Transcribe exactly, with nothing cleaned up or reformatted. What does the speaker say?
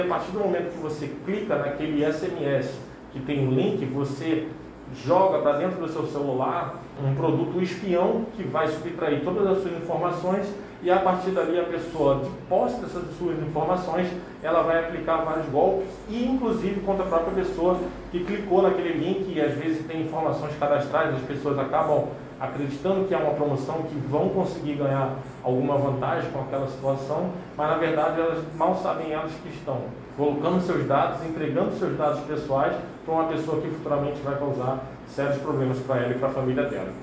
A partir do momento que você clica naquele S M S que tem um link, você joga para dentro do seu celular um produto espião que vai subtrair todas as suas informações e a partir dali a pessoa, de posse dessas suas informações, ela vai aplicar vários golpes e inclusive contra a própria pessoa que clicou naquele link e às vezes tem informações cadastrais, as pessoas acabam acreditando que é uma promoção, que vão conseguir ganhar alguma vantagem com aquela situação, mas na verdade elas mal sabem elas que estão colocando seus dados, entregando seus dados pessoais para uma pessoa que futuramente vai causar sérios problemas para ela e para a família dela.